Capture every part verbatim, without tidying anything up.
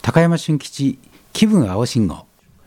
高山俊吉気分青信号。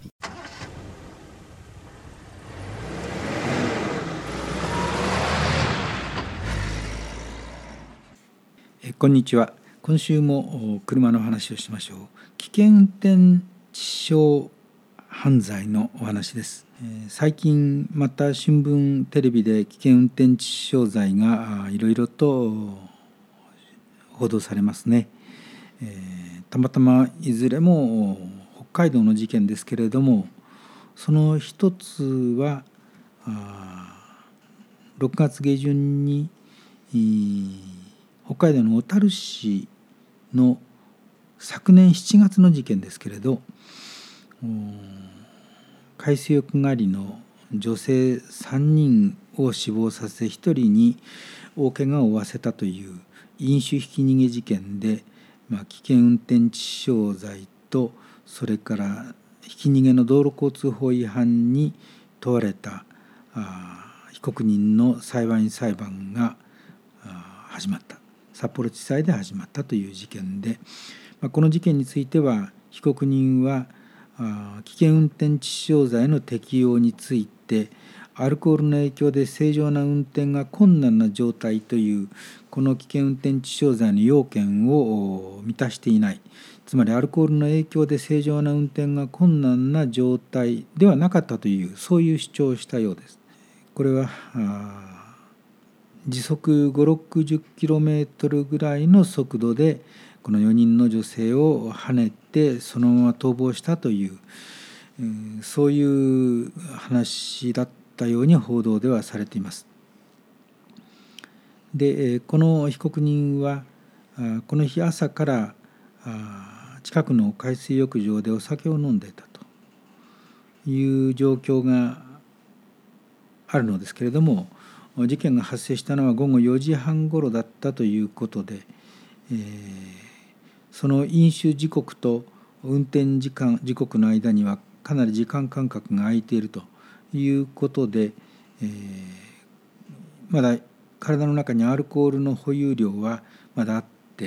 えこんにちは。今週も車の話をしましょう。危険運転致死傷犯罪のお話です。えー、最近また新聞テレビで危険運転致死傷罪がいろいろと報道されますね。えー、たまたまいずれも北海道の事件ですけれども、その一つはろくがつ下旬に北海道の小樽市の昨年しちがつの事件ですけれど、海水浴狩りの女性さんにんを死亡させひとりに大怪我を負わせたという飲酒ひき逃げ事件で、まあ、危険運転致死傷罪とそれからひき逃げの道路交通法違反に問われた被告人の裁判員裁判が始まった。札幌地裁で始まったという事件で、まあ、この事件については被告人は危険運転致死傷罪の適用についてアルコールの影響で正常な運転が困難な状態というこの危険運転致死傷罪の要件を満たしていない、つまりアルコールの影響で正常な運転が困難な状態ではなかったという、そういう主張をしたようです。これは時速ごじゅうろくじゅっキロメートル ぐらいの速度でこのよにんの女性をはねてそのまま逃亡したという、そういう話だったように報道ではされています。で、この被告人はこの日朝から近くの海水浴場でお酒を飲んでいたという状況があるのですけれども、事件が発生したのはごごよじはんごろだったということで、えー、その飲酒時刻と運転時間時刻の間にはかなり時間間隔が空いているということで、えー、まだ体の中にアルコールの保有量はまだあって、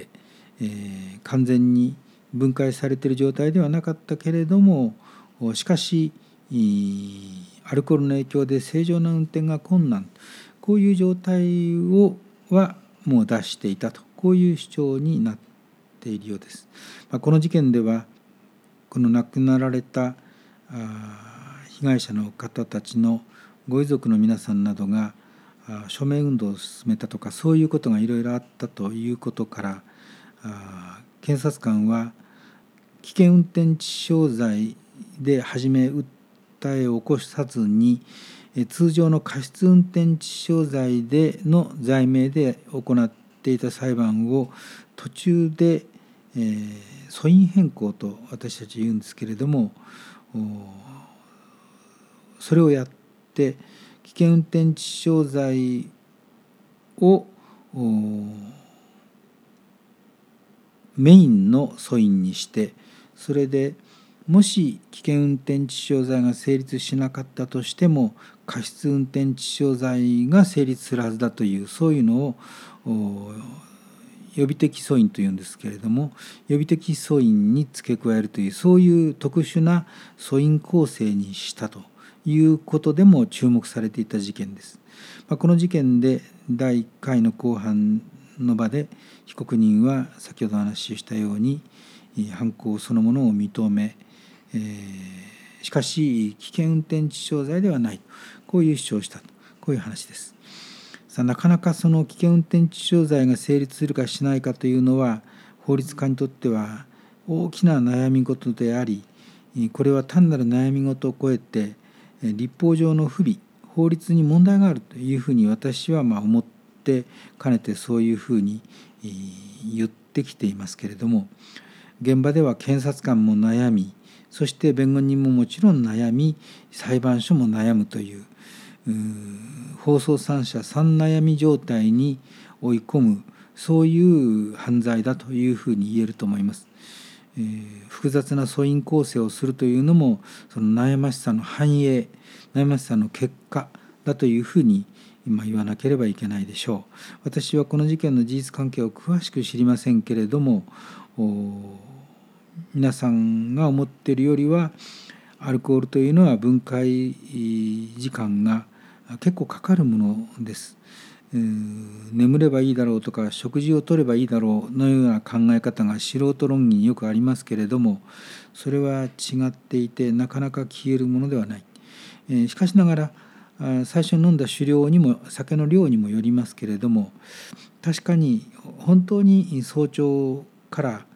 えー、完全に分解されている状態ではなかったけれども、しかしアルコールの影響で正常な運転が困難、こういう状態をはもう脱していたと、こういう主張になっているようです。まあ、この事件ではこの亡くなられた被害者の方たちのご遺族の皆さんなどが署名運動を進めたとか、そういうことがいろいろあったということから、検察官は危険運転致死傷罪で初め訴えを起こさずに、通常の過失運転致死傷罪での罪名で行っていた裁判を途中で、えー、訴因変更と私たち言うんですけれども、それをやって危険運転致死傷罪をメインの訴因にして、それでもし危険運転致死傷罪が成立しなかったとしても過失運転致死傷罪が成立するはずだという、そういうのを予備的訴因というんですけれども、予備的訴因に付け加えるという、そういう特殊な訴因構成にしたということでも注目されていた事件です。まあ、この事件でだいいっかいの公判の場で被告人は先ほどお話ししたように犯行そのものを認め、えー、しかし危険運転致死傷罪ではない、こういう主張をしたと、こういう話です。さあ、なかなかその危険運転致死傷罪が成立するかしないかというのは法律家にとっては大きな悩み事であり、これは単なる悩み事を超えて立法上の不備、法律に問題があるというふうに私はまあ思ってかねてそういうふうに言ってきていますけれども、現場では検察官も悩み、そして弁護人ももちろん悩み、裁判所も悩むという、う法曹三者三悩み状態に追い込む、そういう犯罪だというふうに言えると思います。えー、複雑な訴因構成をするというのもその悩ましさの反映、悩ましさの結果だというふうに今言わなければいけないでしょう。私はこの事件の事実関係を詳しく知りませんけれども、 皆さんが思っているよりはアルコールというのは分解時間が結構かかるものです。眠ればいいだろうとか食事をとればいいだろうのような考え方が素人論議によくありますけれども、それは違っていてなかなか消えるものではない。しかしながら最初に飲んだ酒量にも酒の量にもよりますけれども、確かに本当に早朝から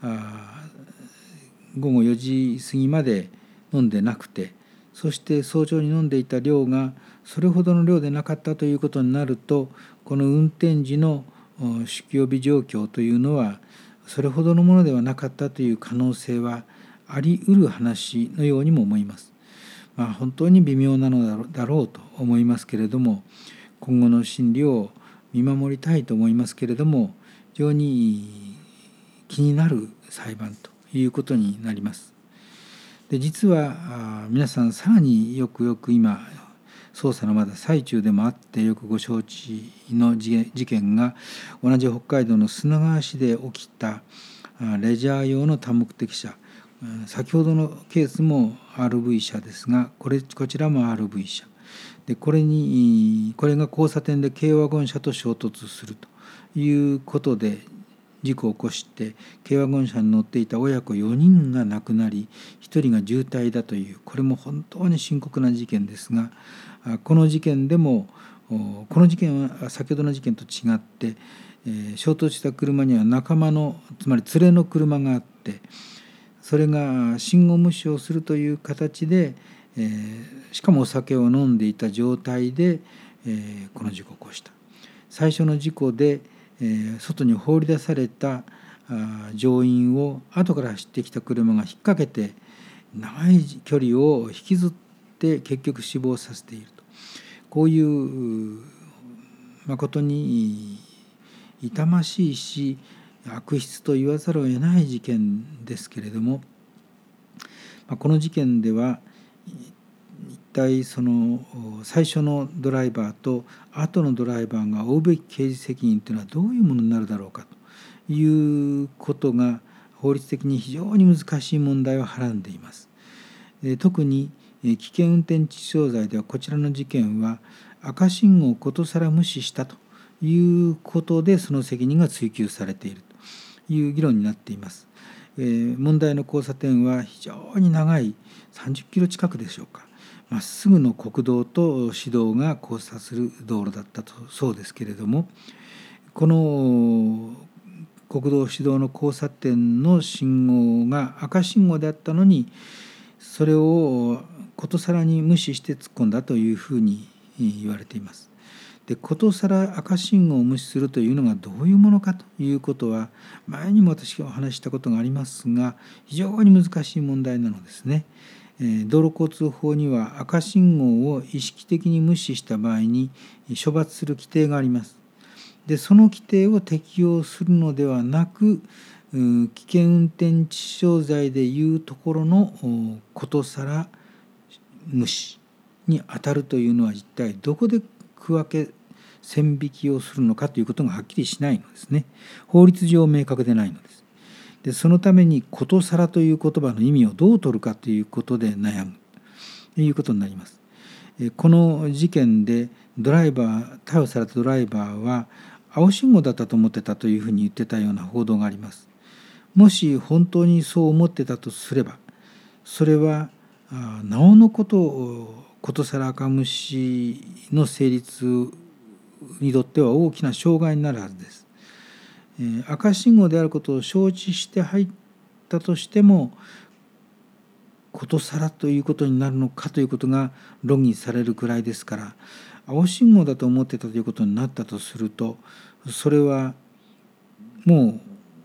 ごごよじ過ぎまで飲んでなくて、そして早朝に飲んでいた量がそれほどの量でなかったということになると、この運転時の酒気帯び状況というのはそれほどのものではなかったという可能性はあり得る話のようにも思います。まあ、本当に微妙なのだろうと思いますけれども、今後の審理を見守りたいと思いますけれども、非常に気になる裁判ということになります。で実は皆さんさらによくよく今捜査のまだ最中でもあってよくご承知の事件が、同じ北海道の砂川市で起きたレジャー用の多目的車、先ほどのケースも アールブイ 車ですが、これこちらも アールブイ 車で、これにこれが交差点で軽ワゴン車と衝突するということで事故を起こして、軽ワゴン車に乗っていた親子よにんが亡くなりひとりが重体だという、これも本当に深刻な事件ですが、この事件でもこの事件は先ほどの事件と違って、衝突した車には仲間のつまり連れの車があって、それが信号無視をするという形で、えー、しかもお酒を飲んでいた状態で、えー、この事故を起こした。最初の事故で、えー、外に放り出されたあ乗員を後から走ってきた車が引っ掛けて長い距離を引きずって結局死亡させていると、こういう誠に痛ましいし悪質と言わざるを得ない事件ですけれども、この事件では一体その最初のドライバーと後のドライバーが負うべき刑事責任というのはどういうものになるだろうかということが法律的に非常に難しい問題をはらんでいます。特に危険運転致死傷罪ではこちらの事件は赤信号をことさら無視したということでその責任が追及されているという議論になっています。えー、問題の交差点は非常に長いさんじゅっキロ近くでしょうか、まっすぐの国道と市道が交差する道路だったとそうですけれども、この国道市道の交差点の信号が赤信号であったのに、それをことさらに無視して突っ込んだというふうに言われています。でことさら赤信号を無視するというのがどういうものかということは前にも私がお話ししたことがありますが、非常に難しい問題なのですね。道路交通法には赤信号を意識的に無視した場合に処罰する規定があります。でその規定を適用するのではなく、危険運転致死傷罪でいうところのことさら無視に当たるというのは一体どこで区分け線引きをするのかということがはっきりしないのですね。法律上明確でないのです。でそのためにことさらという言葉の意味をどう取るかということで悩むということになります。この事件でドライバー逮捕されたドライバーは青信号だったと思ってたというふうに言ってたような報道があります。もし本当にそう思ってたとすれば、それはなおのことことさら赤無視の成立にとっては大きな障害になるはずです。赤信号であることを承知して入ったとしてもことさらということになるのかということが論議されるくらいですから、青信号だと思ってたということになったとすると、それはもう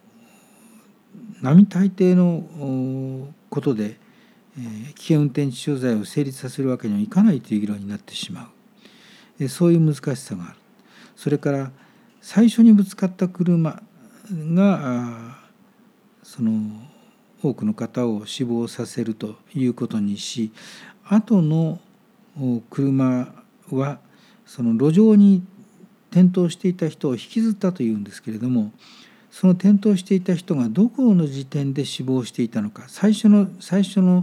並大抵のことで危険運転致死傷罪を成立させるわけにはいかないという議論になってしまう、そういう難しさがある。それから最初にぶつかった車がその多くの方を死亡させるということにし、後の車はその路上に転倒していた人を引きずったというんですけれども、 その転倒していた人がどこの時点で死亡していたのか、最初の最初の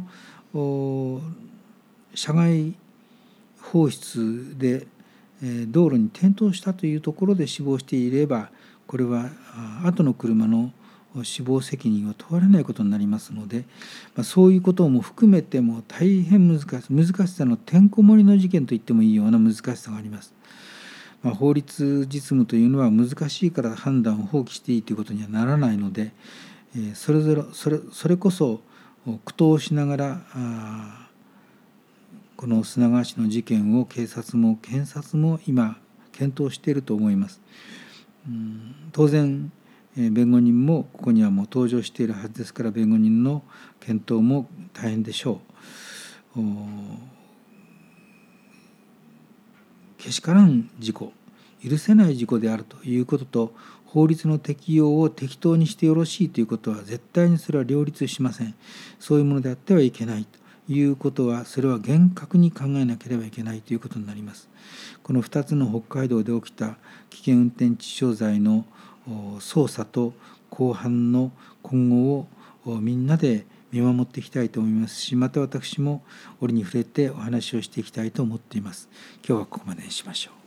車外放出で道路に転倒したというところで死亡していれば、これは後の車の死亡責任を問われないことになりますので、そういうことも含めても大変難しい難しさのてんこ盛りの事件と言ってもいいような難しさがあります。まあ、法律実務というのは難しいから判断を放棄していいということにはならないので、それぞれそれそれこそ苦闘しながらこの砂川市の事件を警察も検察も今検討していると思います。うん、当然弁護人もここにはもう登場しているはずですから、弁護人の検討も大変でしょう。けしからん事故、許せない事故であるということと、法律の適用を適当にしてよろしいということは絶対にそれは両立しません。そういうものであってはいけないということは、それは厳格に考えなければいけないということになります。このふたつの北海道で起きた危険運転致死傷罪の捜査と公判の今後をみんなで見守っていきたいと思いますし、また私も折に触れてお話をしていきたいと思っています。今日はここまでにしましょう。